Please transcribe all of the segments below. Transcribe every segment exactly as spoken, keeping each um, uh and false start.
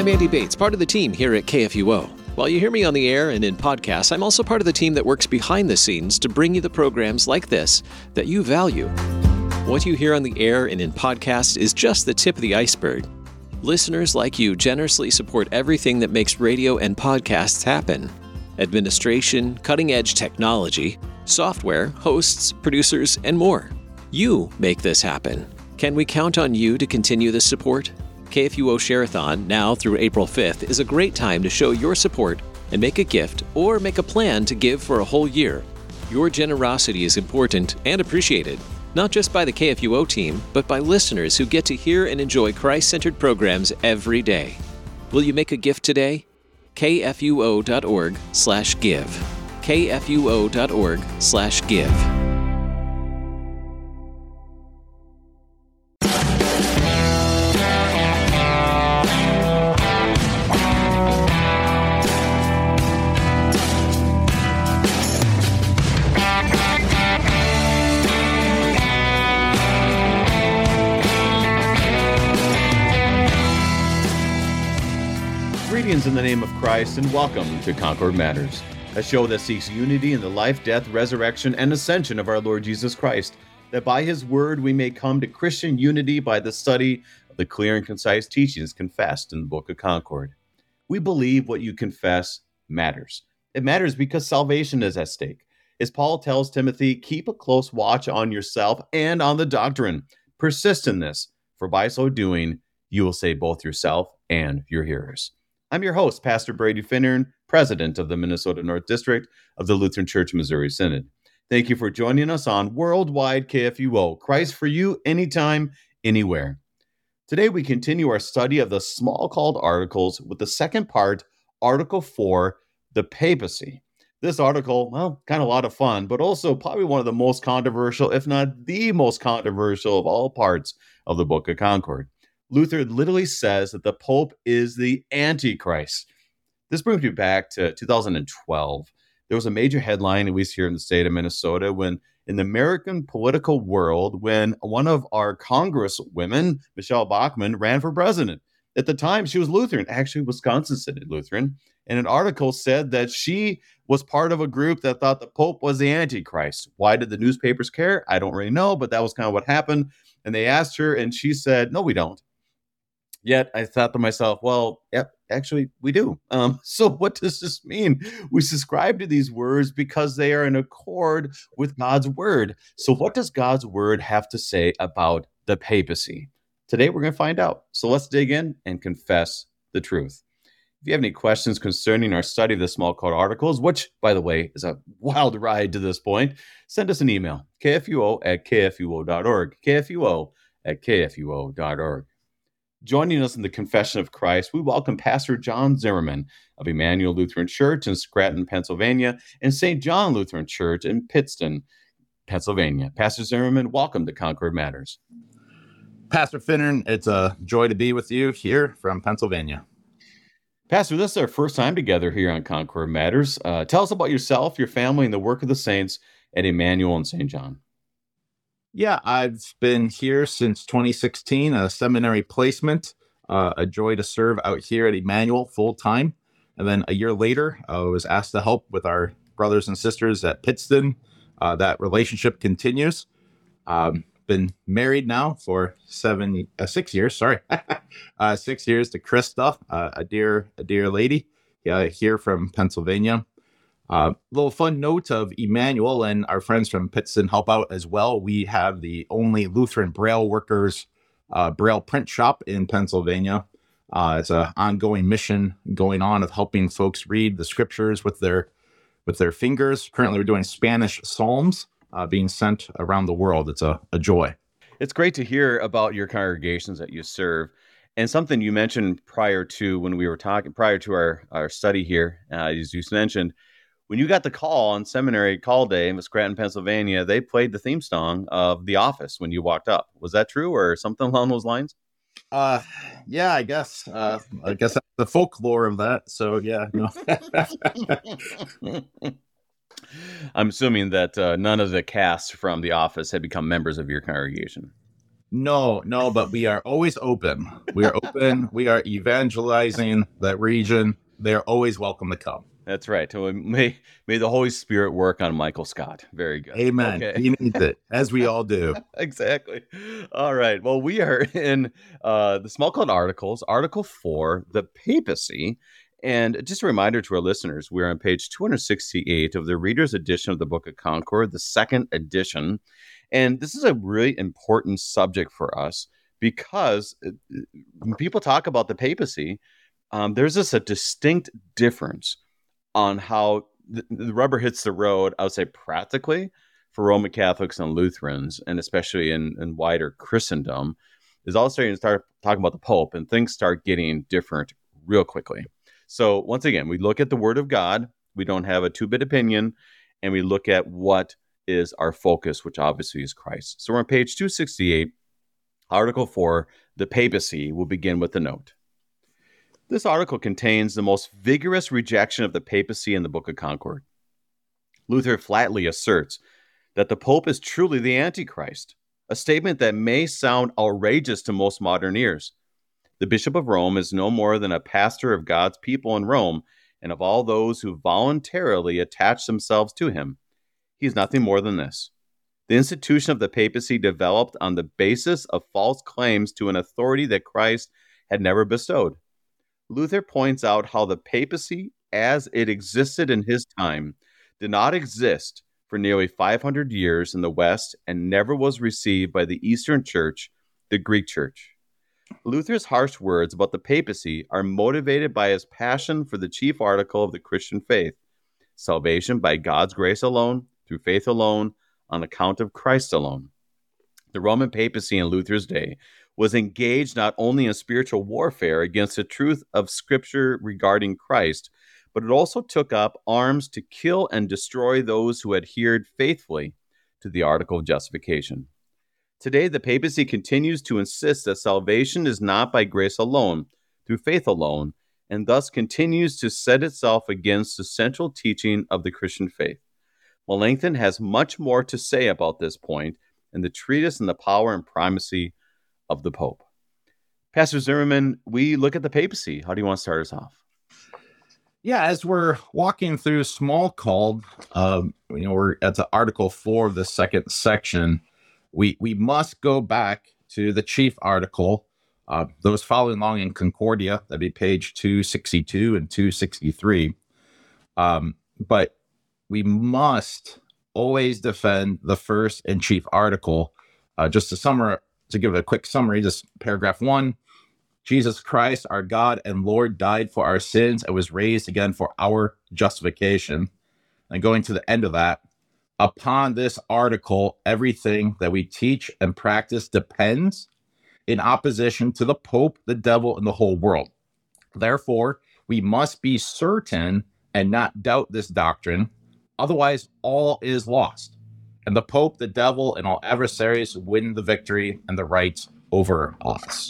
I'm Andy Bates, part of the team here at K F U O. While you hear me on the air and in podcasts, I'm also part of the team that works behind the scenes to bring you the programs like this that you value. What you hear on the air and in podcasts is just the tip of the iceberg. Listeners like you generously support everything that makes radio and podcasts happen. Administration, cutting-edge technology, software, hosts, producers, and more. You make this happen. Can we count on you to continue this support? K F U O Share-a-thon, now through April fifth, is a great time to show your support and make a gift or make a plan to give for a whole year. Your generosity is important and appreciated, not just by the K F U O team, but by listeners who get to hear and enjoy Christ-centered programs every day. Will you make a gift today? K F U O dot org slash give. K F U O dot org slash give. Greetings in the name of Christ and welcome to Concord Matters, a show that seeks unity in the life, death, resurrection, and ascension of our Lord Jesus Christ, that by his word we may come to Christian unity by the study of the clear and concise teachings confessed in the Book of Concord. We believe what you confess matters. It matters because salvation is at stake. As Paul tells Timothy, keep a close watch on yourself and on the doctrine. Persist in this, for by so doing, you will save both yourself and your hearers. I'm your host, Pastor Brady Finnern, president of the Minnesota North District of the Lutheran Church Missouri Synod. Thank you for joining us on Worldwide K F U O, Christ for you, anytime, anywhere. Today we continue our study of the Smalcald Articles with the second part, Article four, the Papacy. This article, well, kind of a lot of fun, but also probably one of the most controversial, if not the most controversial of all parts of the Book of Concord. Luther literally says that the Pope is the Antichrist. This brings me back to two thousand twelve. There was a major headline, at least here in the state of Minnesota, when in the American political world, when one of our Congresswomen, Michelle Bachmann, ran for president. At the time, she was Lutheran, actually Wisconsin Synod Lutheran, and an article said that she was part of a group that thought the Pope was the Antichrist. Why did the newspapers care? I don't really know, but that was kind of what happened. And they asked her, and she said, no, we don't. Yet I thought to myself, well, yep, actually, we do. Um, so what does this mean? We subscribe to these words because they are in accord with God's word. So what does God's word have to say about the papacy? Today, we're going to find out. So let's dig in and confess the truth. If you have any questions concerning our study of the Smalcald Articles, which, by the way, is a wild ride to this point, send us an email, K F U O at K F U O dot org, K F U O at K F U O dot org. Joining us in the Confession of Christ, we welcome Pastor John Zimmerman of Emmanuel Lutheran Church in Scranton, Pennsylvania, and Saint John Lutheran Church in Pittston, Pennsylvania. Pastor Zimmerman, welcome to Concord Matters. Pastor Finnern, it's a joy to be with you here from Pennsylvania. Pastor, this is our first time together here on Concord Matters. Uh, tell us about yourself, your family, and the work of the saints at Emmanuel and Saint John. Yeah, I've been here since twenty sixteen, a seminary placement, uh, a joy to serve out here at Emmanuel full time. And then a year later, I was asked to help with our brothers and sisters at Pittston. Uh, that relationship continues. Um, been married now for seven, uh, six years, sorry, uh, six years to Krista, uh, a dear, a dear lady uh, here from Pennsylvania. A uh, little fun note of Emmanuel and our friends from Pittston help out as well. We have the only Lutheran Braille workers uh, Braille print shop in Pennsylvania. Uh, it's an ongoing mission going on of helping folks read the scriptures with their with their fingers. Currently, we're doing Spanish Psalms uh, being sent around the world. It's a, a joy. It's great to hear about your congregations that you serve. And something you mentioned prior to when we were talking, prior to our, our study here, uh, as you mentioned, when you got the call on seminary call day in Scranton, Pennsylvania, they played the theme song of The Office when you walked up. Was that true or something along those lines? Uh, yeah, I guess. Uh, I guess that's the folklore of that. So, yeah. No. I'm assuming that uh, none of the cast from The Office had become members of your congregation. No, no, but we are always open. We are open. We are evangelizing that region. They are always welcome to come. That's right. So may may the Holy Spirit work on Michael Scott. Very good. Amen. Okay. He needs it, as we all do. Exactly. All right. Well, we are in uh, the Small Cloud Articles, Article four, the papacy. And just a reminder to our listeners, we're on page two hundred sixty-eight of the Reader's Edition of the Book of Concord, the second edition. And this is a really important subject for us because when people talk about the papacy, um, there's just a distinct difference on how the, the rubber hits the road, I would say practically, for Roman Catholics and Lutherans, and especially in, in wider Christendom, is all starting to start talking about the Pope, and things start getting different real quickly. So once again, we look at the Word of God. We don't have a two-bit opinion, and we look at what is our focus, which obviously is Christ. So we're on page two sixty-eight, Article four, the papacy. We'll begin with the note. This article contains the most vigorous rejection of the papacy in the Book of Concord. Luther flatly asserts that the Pope is truly the Antichrist, a statement that may sound outrageous to most modern ears. The Bishop of Rome is no more than a pastor of God's people in Rome and of all those who voluntarily attach themselves to him. He is nothing more than this. The institution of the papacy developed on the basis of false claims to an authority that Christ had never bestowed. Luther points out how the papacy, as it existed in his time, did not exist for nearly five hundred years in the West and never was received by the Eastern Church, the Greek Church. Luther's harsh words about the papacy are motivated by his passion for the chief article of the Christian faith, salvation by God's grace alone, through faith alone, on account of Christ alone. The Roman papacy in Luther's day was engaged not only in spiritual warfare against the truth of Scripture regarding Christ, but it also took up arms to kill and destroy those who adhered faithfully to the article of justification. Today, the papacy continues to insist that salvation is not by grace alone, through faith alone, and thus continues to set itself against the central teaching of the Christian faith. Melanchthon has much more to say about this point in the treatise on the power and primacy of the Pope. Pastor Zimmerman, we look at the papacy. How do you want to start us off? Yeah, as we're walking through Smalcald, um, you know, we're at the Article four of the second section. We we must go back to the chief article. Uh, those following along in Concordia, that'd be page two sixty-two and two sixty-three. Um, but we must always defend the first and chief article. Uh, just to summarize, to give a quick summary, just paragraph one, Jesus Christ, our God and Lord, died for our sins and was raised again for our justification. And going to the end of that, upon this article, everything that we teach and practice depends in opposition to the Pope, the devil, and the whole world. Therefore, we must be certain and not doubt this doctrine. Otherwise, all is lost. And the Pope, the devil, and all adversaries win the victory and the right over us.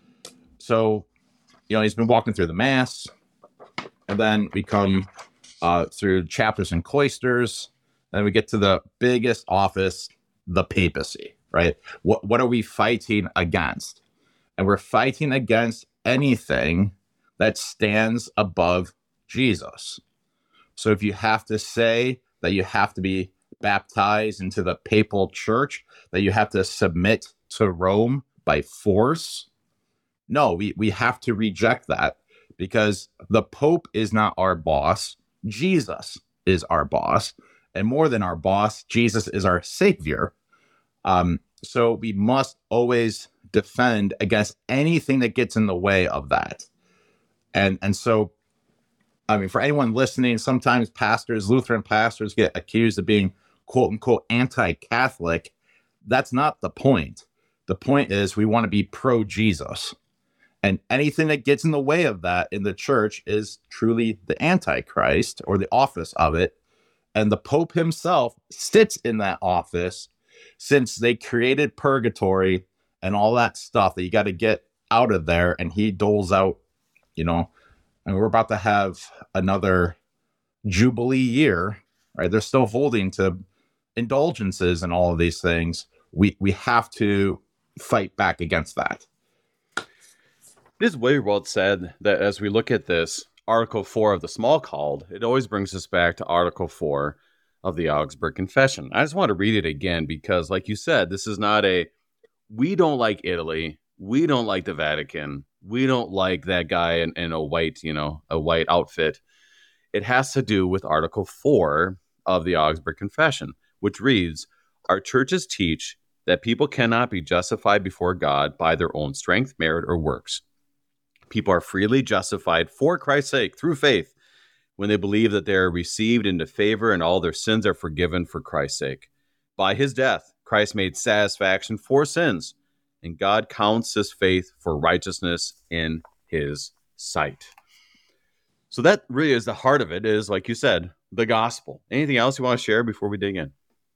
So, you know, he's been walking through the Mass, and then we come uh, through chapters and cloisters, and we get to the biggest office, the papacy, right? What, what are we fighting against? And we're fighting against anything that stands above Jesus. So if you have to say that you have to be baptized into the papal church, that you have to submit to Rome by force, no, we, we have to reject that, because the Pope is not our boss. Jesus is our boss. And more than our boss, Jesus is our savior. Um, so we must always defend against anything that gets in the way of that. And, and so, I mean, for anyone listening, sometimes pastors, Lutheran pastors, get accused of being quote unquote anti-Catholic. That's not the point. The point is we want to be pro-Jesus. And anything that gets in the way of that in the church is truly the Antichrist, or the office of it. And the Pope himself sits in that office since they created purgatory and all that stuff that you got to get out of there. And he doles out, you know, and we're about to have another Jubilee year, right? They're still holding to indulgences and all of these things. We we have to fight back against that. It is very well said that as we look at this, Article four of the Smalcald, it always brings us back to Article four of the Augsburg Confession. I just want to read it again because, like you said, this is not a, we don't like Italy, we don't like the Vatican, we don't like that guy in, in a white, you know, a white outfit. It has to do with Article four of the Augsburg Confession, which reads, our churches teach that people cannot be justified before God by their own strength, merit, or works. People are freely justified for Christ's sake through faith when they believe that they are received into favor and all their sins are forgiven for Christ's sake. By his death, Christ made satisfaction for sins, and God counts this faith for righteousness in his sight. So that really is the heart of it, is, like you said, the gospel. Anything else you want to share before we dig in?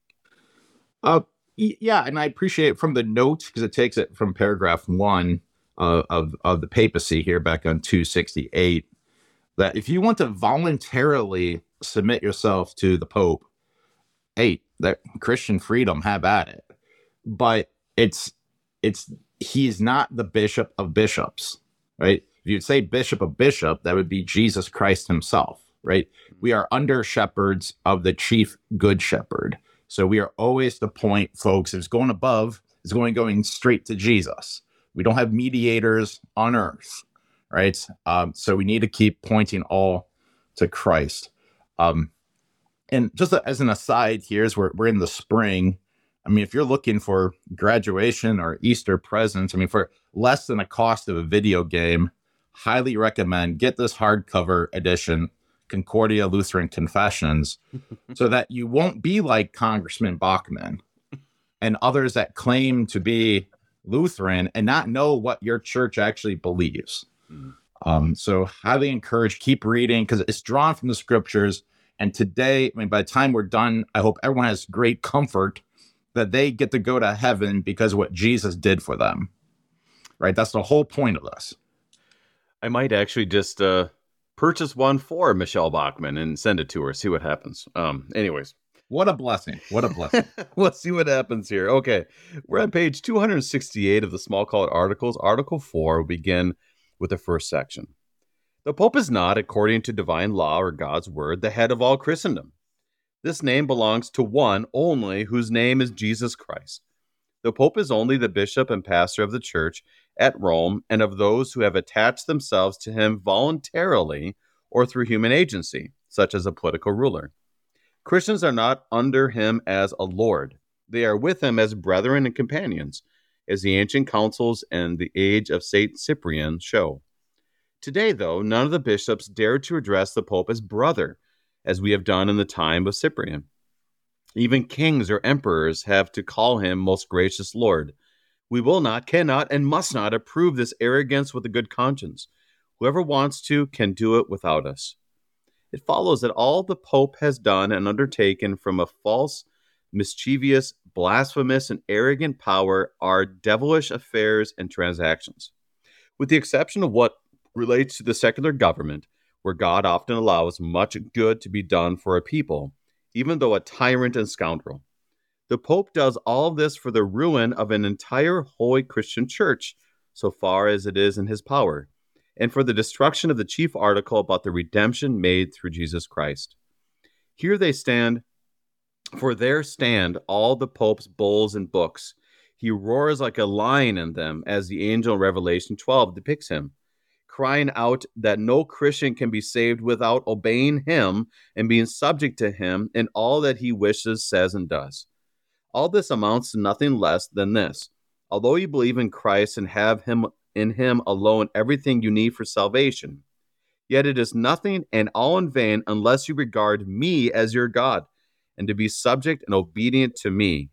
Uh, yeah, and I appreciate from the note, because it takes it from paragraph one uh, of, of the papacy here back on two sixty-eight, that if you want to voluntarily submit yourself to the Pope, hey, that Christian freedom, have at it. But it's it's he's not the bishop of bishops, right? If you'd say bishop of bishop, that would be Jesus Christ himself, right? We are under shepherds of the chief good shepherd. So we are always to point folks, it's going above, it's going going straight to Jesus. We don't have mediators on earth, right? Um, so we need to keep pointing all to Christ. Um, and just as an aside here, as we're, we're in the spring, I mean, if you're looking for graduation or Easter presents, I mean, for less than the cost of a video game, highly recommend get this hardcover edition, Concordia Lutheran Confessions, so that you won't be like Congressman Bachmann and others that claim to be Lutheran and not know what your church actually believes. Mm. Um, so highly encourage, keep reading, because it's drawn from the scriptures. And today, I mean, by the time we're done, I hope everyone has great comfort that they get to go to heaven because of what Jesus did for them. Right? That's the whole point of this. I might actually just uh, purchase one for Michelle Bachmann and send it to her, see what happens. Um, anyways. What a blessing. What a blessing. Let's see what happens here. Okay. We're on page two sixty-eight of the Smalcald Articles. Article four will begin with the first section. The Pope is not, according to divine law or God's word, the head of all Christendom. This name belongs to one only, whose name is Jesus Christ. The Pope is only the bishop and pastor of the church at Rome and of those who have attached themselves to him voluntarily or through human agency, such as a political ruler. Christians are not under him as a lord. They are with him as brethren and companions, as the ancient councils and the age of Saint Cyprian show. Today, though, none of the bishops dare to address the Pope as brother, as we have done in the time of Cyprian. Even kings or emperors have to call him most gracious Lord. We will not, cannot, and must not approve this arrogance with a good conscience. Whoever wants to can do it without us. It follows that all the Pope has done and undertaken from a false, mischievous, blasphemous, and arrogant power are devilish affairs and transactions. With the exception of what relates to the secular government, where God often allows much good to be done for a people, even though a tyrant and scoundrel. The Pope does all of this for the ruin of an entire holy Christian church, so far as it is in his power, and for the destruction of the chief article about the redemption made through Jesus Christ. Here they stand, for there stand all the Pope's bulls and books. He roars like a lion in them, as the angel in Revelation twelve depicts him, crying out that no Christian can be saved without obeying him and being subject to him in all that he wishes, says, and does. All this amounts to nothing less than this. Although you believe in Christ and have him in him alone everything you need for salvation, yet it is nothing and all in vain unless you regard me as your God and to be subject and obedient to me.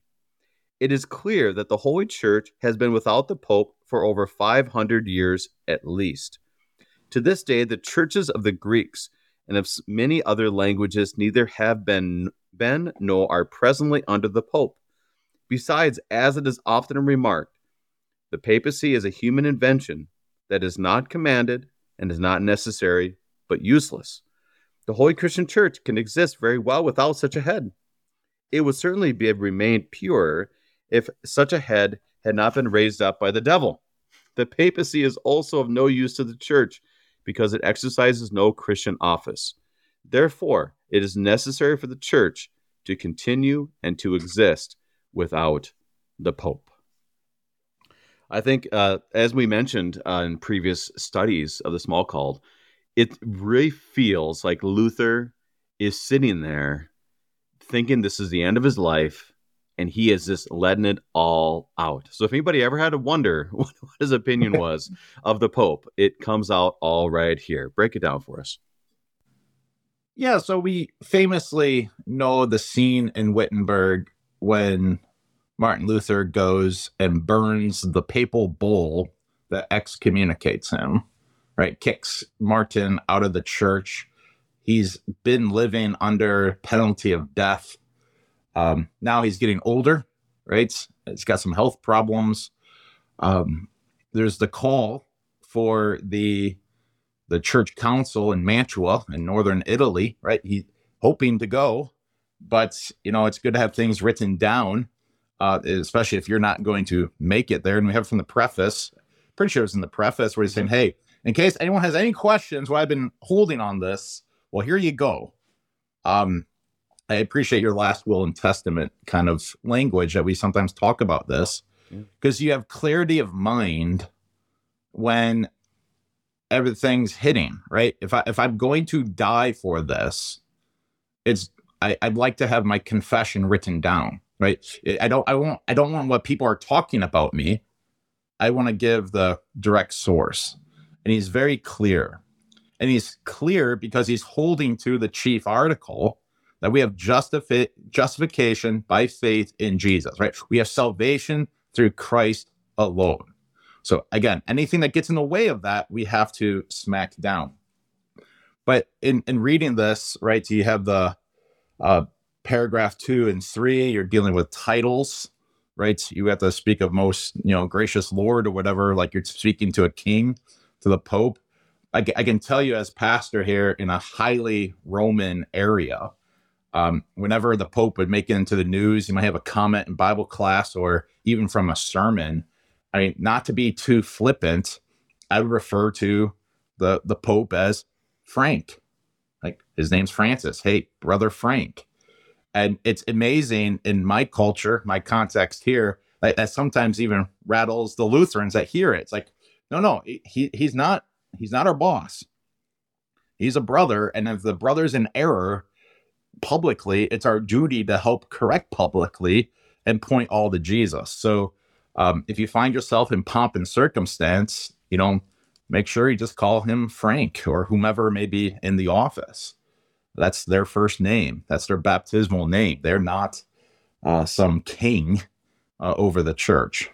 It is clear that the Holy Church has been without the Pope for over five hundred years at least. To this day, the churches of the Greeks and of many other languages neither have been, been nor are presently under the Pope. Besides, as it is often remarked, the papacy is a human invention that is not commanded and is not necessary, but useless. The Holy Christian Church can exist very well without such a head. It would certainly be remained pure if such a head had not been raised up by the devil. The papacy is also of no use to the church because it exercises no Christian office. Therefore, it is necessary for the church to continue and to exist without the Pope. I think, uh, as we mentioned uh, in previous studies of the Smalcald, it really feels like Luther is sitting there thinking this is the end of his life, and he is just letting it all out. So if anybody ever had to wonder what his opinion was of the Pope, it comes out all right here. Break it down for us. Yeah, so we famously know the scene in Wittenberg when Martin Luther goes and burns the papal bull that excommunicates him, right? Kicks Martin out of the church. He's been living under penalty of death. Um, now he's getting older, right? He's got some health problems. Um, there's the call for the the church council in Mantua in northern Italy, right? He's hoping to go, but, you know, it's good to have things written down. Uh, especially if you're not going to make it there. And we have from the preface, pretty sure it's in the preface, where he's saying, hey, in case anyone has any questions why I've been holding on this, well, here you go. Um, I appreciate your last will and testament kind of language that we sometimes talk about this, because yeah. you have clarity of mind when everything's hitting, right? If I if I'm going to die for this, it's I, I'd like to have my confession written down. Right. I don't I won't I don't want what people are talking about me. I want to give the direct source. And he's very clear. And he's clear because he's holding to the chief article that we have justifi- justification by faith in Jesus. Right. We have salvation through Christ alone. So again, anything that gets in the way of that, we have to smack down. But in, in reading this, right, so you have the uh paragraph two and three, you're dealing with titles, right? You have to speak of most, you know, gracious Lord or whatever, like you're speaking to a king, to the Pope. I, I can tell you as pastor here in a highly Roman area, um, whenever the Pope would make it into the news, you might have a comment in Bible class or even from a sermon. I mean, not to be too flippant, I would refer to the, the Pope as Frank. Like his name's Francis. Hey, Brother Frank. And it's amazing in my culture, my context here, that, that sometimes even rattles the Lutherans that hear it. It's like, no, no, he he's not he's not our boss. He's a brother. And if the brother's in error publicly, it's our duty to help correct publicly and point all to Jesus. So um, if you find yourself in pomp and circumstance, you know, make sure you just call him Frank or whomever may be in the office. That's their first name. That's their baptismal name. They're not uh, some king uh, over the church.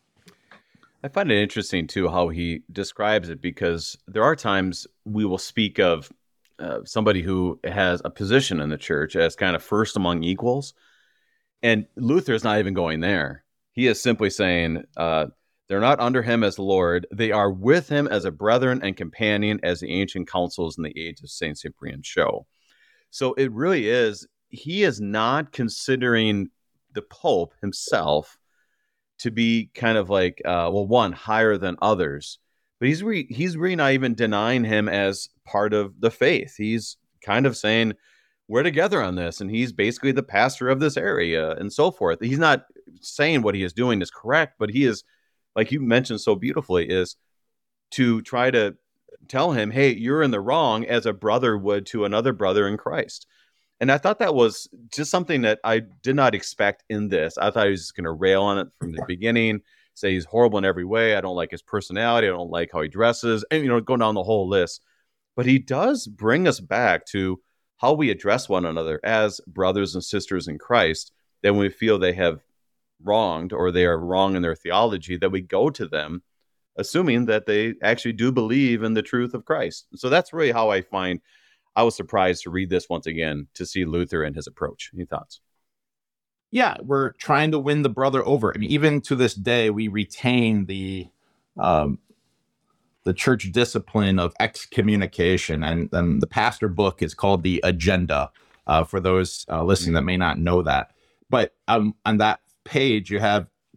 I find it interesting, too, how he describes it, because there are times we will speak of uh, somebody who has a position in the church as kind of first among equals. And Luther's not even going there. He is simply saying uh, they're not under him as Lord. They are with him as a brethren and companion, as the ancient councils in the age of Saint Cyprian show. So it really is, he is not considering the Pope himself to be kind of like, uh, well, one, higher than others. But he's re- he's really not even denying him as part of the faith. He's kind of saying, we're together on this. And he's basically the pastor of this area and so forth. He's not saying what he is doing is correct, but he is, like you mentioned so beautifully, is to try to tell him, hey, you're in the wrong, as a brother would to another brother in Christ. And I thought that was just something that I did not expect in this. I thought he was just going to rail on it from the beginning, say he's horrible in every way. I don't like his personality. I don't like how he dresses, and, you know, go down the whole list. But he does bring us back to how we address one another as brothers and sisters in Christ, that when we feel they have wronged or they are wrong in their theology, that we go to them assuming that they actually do believe in the truth of Christ. So that's really how I find, I was surprised to read this once again, to see Luther and his approach. Any thoughts? Yeah, we're trying to win the brother over. I mean, even to this day, we retain the um, the church discipline of excommunication, and, and the pastor book is called the Agenda, uh, for those uh, listening that may not know that. But um, on that page, you have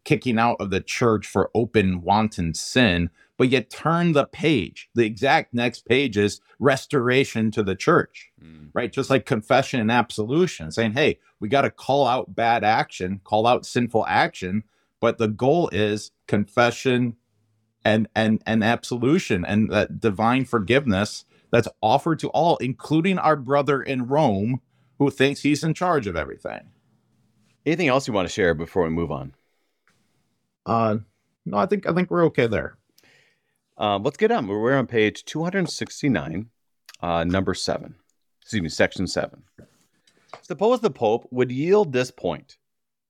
kicking out of the church for open wanton sin, but you turn the page. The exact next page is restoration to the church, mm. right? Just like confession and absolution, saying, hey, we got to call out bad action, call out sinful action, but the goal is confession and and and absolution and that divine forgiveness that's offered to all, including our brother in Rome who thinks he's in charge of everything. Anything else you want to share before we move on? Uh, no, I think I think we're okay there. Um, let's get on. We're on page two sixty-nine, uh, number seven. Excuse me, section seven. Suppose the Pope would yield this point.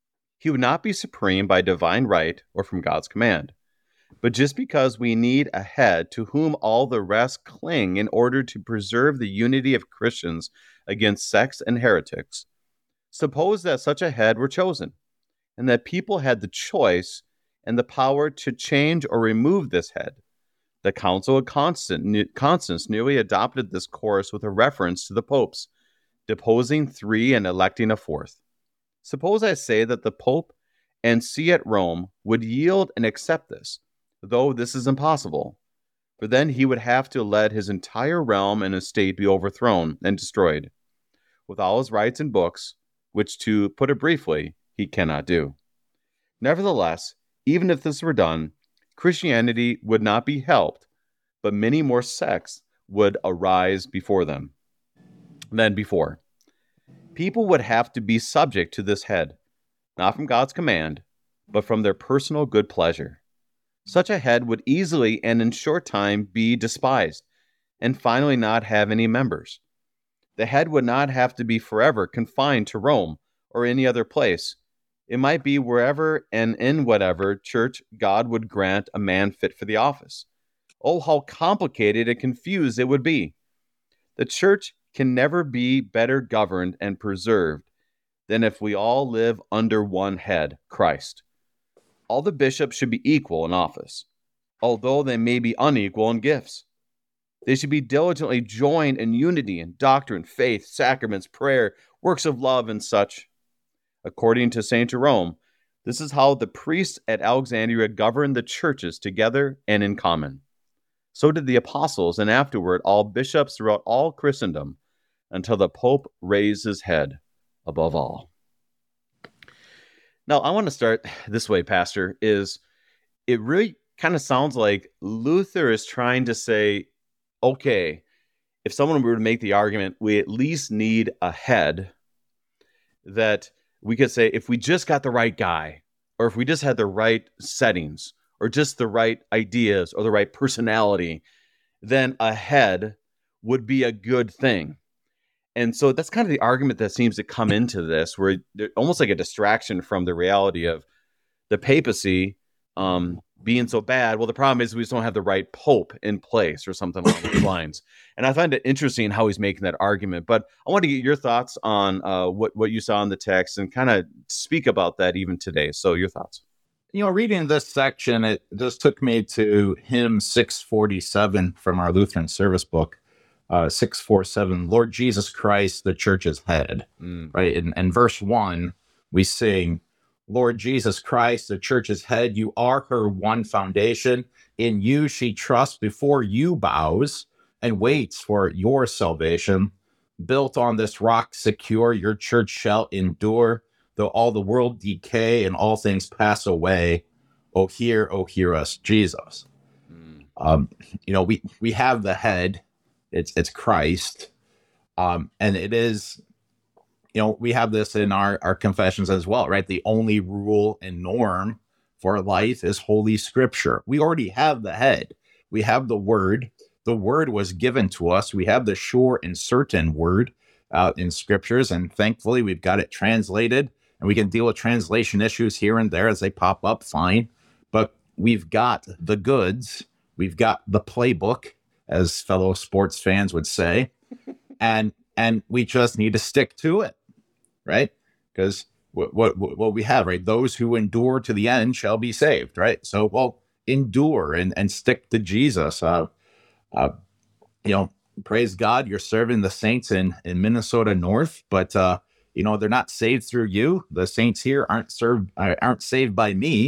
He would not be supreme by divine right or from God's command, but just because we need a head to whom all the rest cling in order to preserve the unity of Christians against sects and heretics. Suppose that such a head were chosen, and that people had the choice and the power to change or remove this head. The Council of Constance nearly adopted this course with a reference to the popes, deposing three and electing a fourth. Suppose I say that the Pope and see at Rome would yield and accept this, though this is impossible, for then he would have to let his entire realm and estate be overthrown and destroyed, with all his rights and books, which, to put it briefly, he cannot do. Nevertheless, even if this were done, Christianity would not be helped, but many more sects would arise before them than before. People would have to be subject to this head, not from God's command, but from their personal good pleasure. Such a head would easily and in short time be despised, and finally not have any members. The head would not have to be forever confined to Rome or any other place. It might be wherever and in whatever church God would grant a man fit for the office. Oh, how complicated and confused it would be. The church can never be better governed and preserved than if we all live under one head, Christ. All the bishops should be equal in office, although they may be unequal in gifts. They should be diligently joined in unity in doctrine, faith, sacraments, prayer, works of love, and such. According to Saint Jerome, this is how the priests at Alexandria governed the churches together and in common. So did the apostles, and afterward all bishops throughout all Christendom, until the Pope raised his head above all. Now, I want to start this way, Pastor, is it really kind of sounds like Luther is trying to say, okay, if someone were to make the argument, we at least need a head, that we could say, if we just got the right guy, or if we just had the right settings, or just the right ideas, or the right personality, then a head would be a good thing. And so that's kind of the argument that seems to come into this, where they're almost like a distraction from the reality of the papacy um, being so bad. Well, the problem is we just don't have the right pope in place or something along those lines. And I find it interesting how he's making that argument. But I want to get your thoughts on uh, what, what you saw in the text and kind of speak about that even today. So your thoughts. You know, reading this section, it just took me to hymn six forty-seven from our Lutheran service book. Uh, six forty-seven, Lord Jesus Christ, the church's head, mm. right? And, and verse one, we sing, Lord Jesus Christ, the church's head, you are her one foundation. In you she trusts, before you bows and waits for your salvation. Built on this rock secure, your church shall endure, though all the world decay and all things pass away. Oh, hear, oh, hear us, Jesus. Mm. Um, you know, we, we have the head. It's it's Christ, um, and it is, you know, we have this in our, our confessions as well, right? The only rule and norm for life is Holy Scripture. We already have the head. We have the Word. The Word was given to us. We have the sure and certain Word uh, in Scriptures, and thankfully we've got it translated, and we can deal with translation issues here and there as they pop up, fine. But we've got the goods. We've got the playbook, as fellow sports fans would say, and and we just need to stick to it, right? Because what, what what we have, right? Those who endure to the end shall be saved, right? So, well, endure and and stick to Jesus. Uh, uh, you know, praise God, you're serving the saints in in Minnesota North, but uh, you know they're not saved through you. The saints here aren't served aren't saved by me.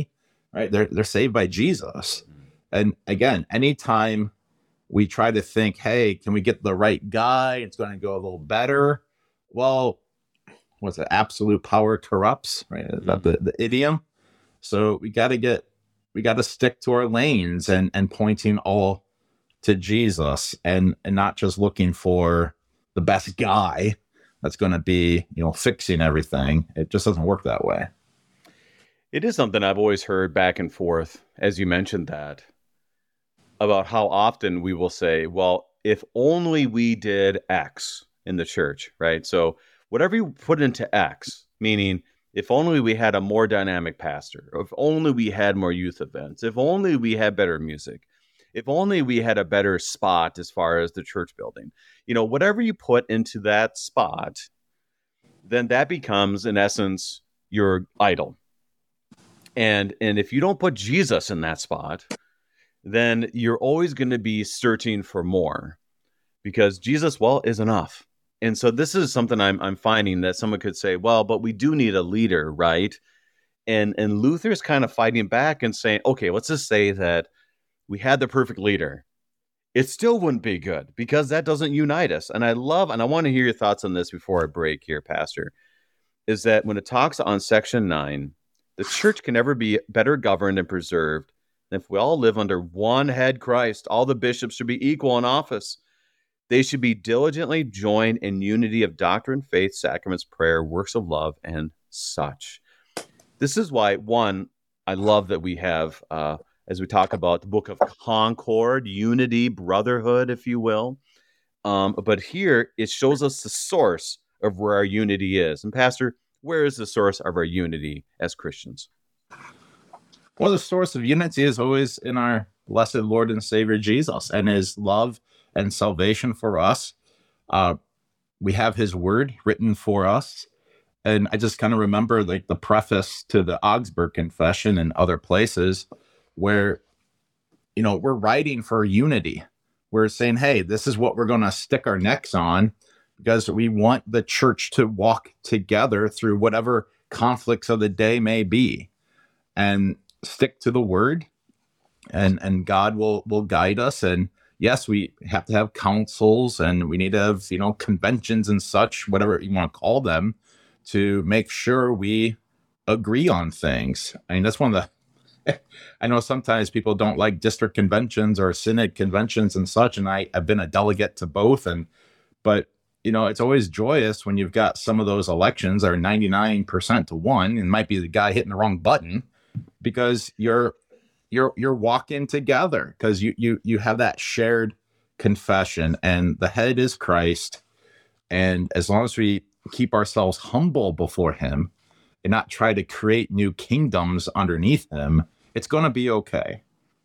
right? They're they're saved by Jesus. And again, anytime we try to think, hey, can we get the right guy? It's going to go a little better. Well, what's it? Absolute power corrupts, right? Is that the, the idiom? So we got to get, we got to stick to our lanes and and pointing all to Jesus, and and not just looking for the best guy that's going to be, you know, fixing everything. It just doesn't work that way. It is something I've always heard back and forth, as you mentioned that, about how often we will say, well, if only we did X in the church, right? So whatever you put into X, meaning if only we had a more dynamic pastor, or if only we had more youth events, if only we had better music, if only we had a better spot as far as the church building, you know, whatever you put into that spot, then that becomes, in essence, your idol. And and if you don't put Jesus in that spot, then you're always going to be searching for more, because Jesus, well, is enough. And so this is something I'm I'm finding that someone could say, well, but we do need a leader, right? And and Luther's kind of fighting back and saying, okay, let's just say that we had the perfect leader. It still wouldn't be good, because that doesn't unite us. And I love, and I want to hear your thoughts on this before I break here, Pastor, is that when it talks on section nine, the church can never be better governed and preserved than if we all live under one head Christ. All the bishops should be equal in office. They should be diligently joined in unity of doctrine, faith, sacraments, prayer, works of love, and such. This is why, one, I love that we have, uh, as we talk about the Book of Concord, unity, brotherhood, if you will. Um, but here, it shows us the source of where our unity is. And Pastor, where is the source of our unity as Christians? Well, the source of unity is always in our blessed Lord and Savior Jesus and his love and salvation for us. Uh, we have his word written for us. And I just kind of remember like the preface to the Augsburg Confession and other places where, you know, we're writing for unity. We're saying, hey, this is what we're going to stick our necks on, because we want the church to walk together through whatever conflicts of the day may be, and stick to the word, and, and God will, will guide us. And yes, we have to have councils, and we need to have, you know, conventions and such, whatever you want to call them, to make sure we agree on things. I mean, that's one of the, I know sometimes people don't like district conventions or synod conventions and such, and I, I've been a delegate to both. And, but, you know, it's always joyous when you've got some of those elections are ninety-nine percent to one, and might be the guy hitting the wrong button, because you're, you're, you're walking together, because you, you, you have that shared confession, and the head is Christ. And as long as we keep ourselves humble before him and not try to create new kingdoms underneath him, it's going to be okay.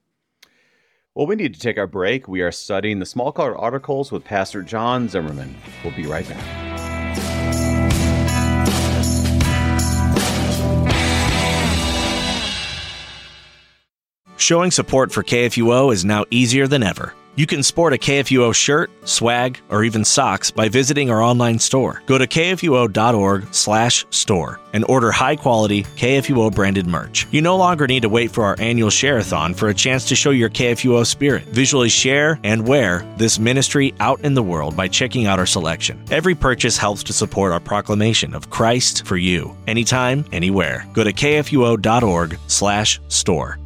Well, we need to take our break. We are studying the Small Colored Articles with Pastor John Zimmerman. We'll be right back. Showing support for K F U O is now easier than ever. You can sport a K F U O shirt, swag, or even socks by visiting our online store. Go to K F U O dot org slash store and order high-quality K F U O branded merch. You no longer need to wait for our annual share-a-thon for a chance to show your K F U O spirit. Visually share and wear this ministry out in the world by checking out our selection. Every purchase helps to support our proclamation of Christ for you, anytime, anywhere. Go to K F U O dot org slash store.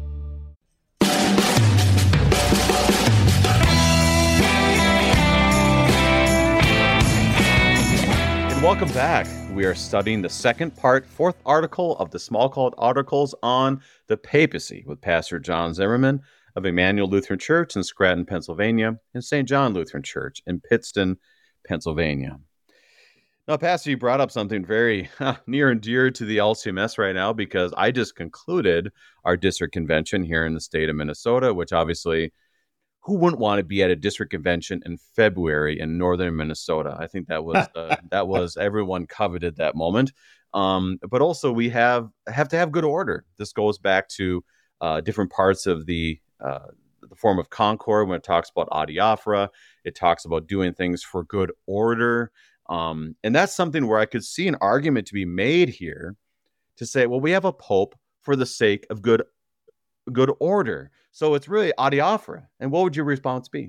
Welcome back. We are studying the second part, fourth article of the Small Colored Articles on the papacy with Pastor John Zimmerman of Emmanuel Lutheran Church in Scranton, Pennsylvania, and Saint John Lutheran Church in Pittston, Pennsylvania. Now, Pastor, you brought up something very huh, near and dear to the L C M S right now, because I just concluded our district convention here in the state of Minnesota, which obviously, who wouldn't want to be at a district convention in February in northern Minnesota? I think that was uh, that was everyone coveted that moment. Um, but also we have have to have good order. This goes back to uh, different parts of the uh, the form of Concord when it talks about adiaphora. It talks about doing things for good order, um, and that's something where I could see an argument to be made here to say, well, we have a pope for the sake of good good order. So it's really adiaphora. And what would your response be?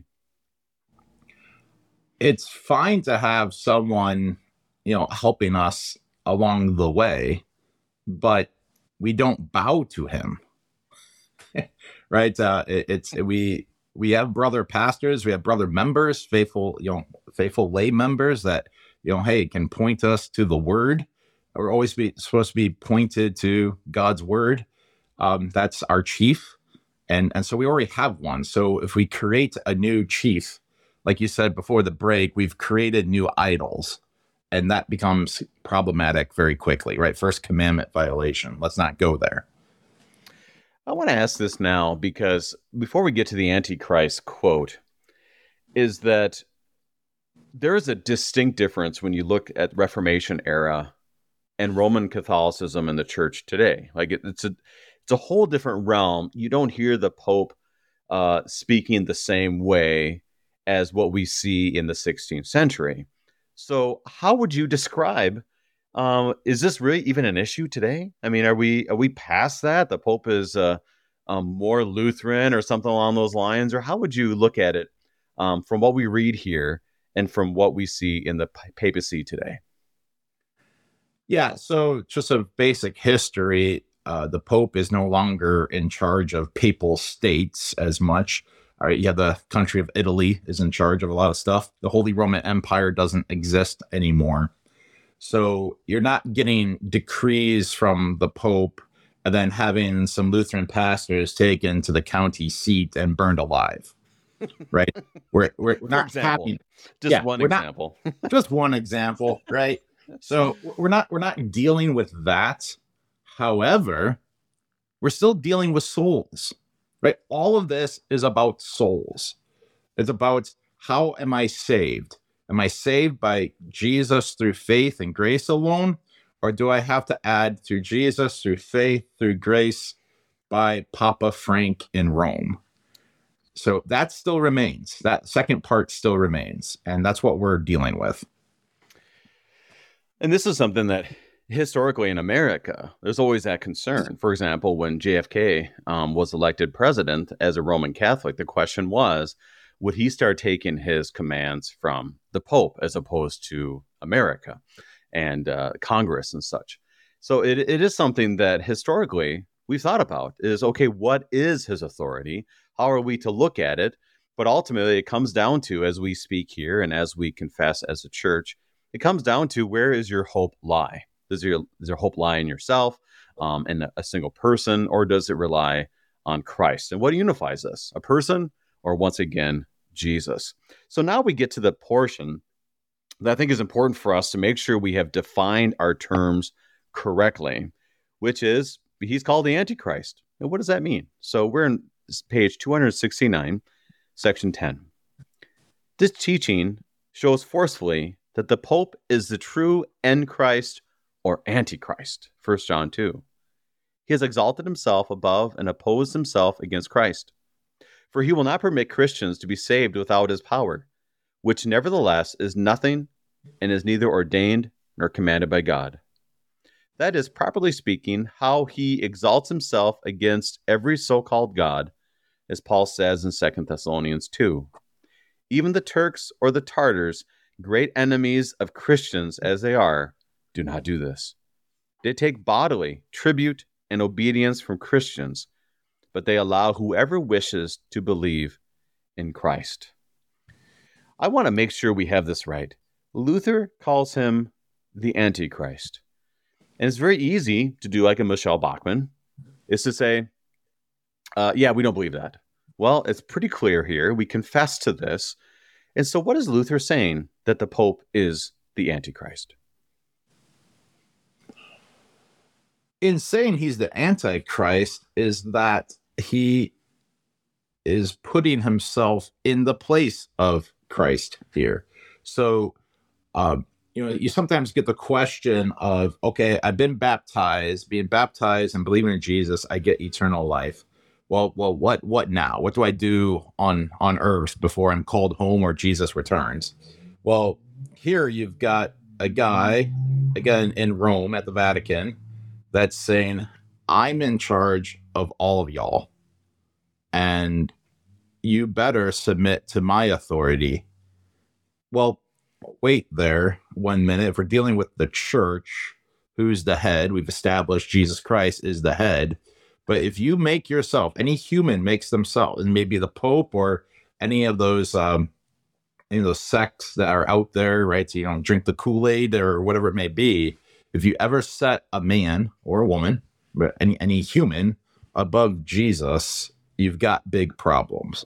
It's fine to have someone, you know, helping us along the way, but we don't bow to him, right? Uh, it, it's we we have brother pastors, we have brother members, faithful, you know, faithful lay members that, you know, hey, can point us to the word. We're always be, supposed to be pointed to God's word. Um, that's our chief, and and so we already have one. So if we create a new chief, like you said before the break, we've created new idols, and that becomes problematic very quickly, right? First commandment violation. Let's not go there. I want to ask this now because before we get to the Antichrist quote, is that there is a distinct difference when you look at Reformation era and Roman Catholicism in the church today. Like it, it's a it's a whole different realm. You don't hear the Pope uh, speaking the same way as what we see in the sixteenth century. So how would you describe, um, is this really even an issue today? I mean, are we are we past that? The Pope is uh, um, more Lutheran or something along those lines? Or how would you look at it um, from what we read here and from what we see in the papacy today? Yeah, so just a basic history, uh, the Pope is no longer in charge of papal states as much. All right, yeah, the country of Italy is in charge of a lot of stuff. The Holy Roman Empire doesn't exist anymore. So you're not getting decrees from the Pope and then having some Lutheran pastors taken to the county seat and burned alive, right? We're, we're, we're not example, happy. Just Yeah, one we're not- example. Just one example, right? So we're not we're not dealing with that. However, we're still dealing with souls. Right? All of this is about souls. It's about how am I saved? Am I saved by Jesus through faith and grace alone? Or do I have to add through Jesus, through faith, through grace by Papa Frank in Rome? So that still remains. That second part still remains. And that's what we're dealing with. And this is something that historically in America, there's always that concern. For example, when J F K um, was elected president as a Roman Catholic, the question was, would he start taking his commands from the Pope as opposed to America and uh, Congress and such? So it, it is something that historically we've thought about is, okay, what is his authority? How are we to look at it? But ultimately, it comes down to, as we speak here and as we confess as a church, it comes down to, where is your hope lie? Does your, does your hope lie in yourself, um, in a single person, or does it rely on Christ? And what unifies us? A person, or once again, Jesus? So now we get to the portion that I think is important for us to make sure we have defined our terms correctly, which is, he's called the Antichrist. And what does that mean? So we're in page two sixty-nine, section ten. This teaching shows forcefully that the Pope is the true Enchrist or Antichrist, First John two. He has exalted himself above and opposed himself against Christ. For he will not permit Christians to be saved without his power, which nevertheless is nothing and is neither ordained nor commanded by God. That is, properly speaking, how he exalts himself against every so-called God, as Paul says in Second Thessalonians two. Even the Turks or the Tartars, great enemies of Christians as they are, do not do this. They take bodily tribute and obedience from Christians, but they allow whoever wishes to believe in Christ. I want to make sure we have this right. Luther calls him the Antichrist. And it's very easy to do like a Michelle Bachmann, is to say, uh, yeah, we don't believe that. Well, it's pretty clear here. We confess to this. And so what is Luther saying? That the Pope is the Antichrist. In saying he's the Antichrist is that he is putting himself in the place of Christ here. So, um, you know, you sometimes get the question of, okay, I've been baptized, being baptized and believing in Jesus, I get eternal life. Well, well, what, what now? What do I do on, on earth before I'm called home or Jesus returns? Well, here you've got a guy, again, in Rome at the Vatican, that's saying, I'm in charge of all of y'all. and you better submit to my authority. Well, wait there one minute. If we're dealing with the church, who's the head? We've established Jesus Christ is the head. But if you make yourself, any human makes themselves, and maybe the Pope or any of those um, any of those sects that are out there, right? So you don't drink the Kool-Aid or whatever it may be. If you ever set a man or a woman, but any any human above Jesus, you've got big problems.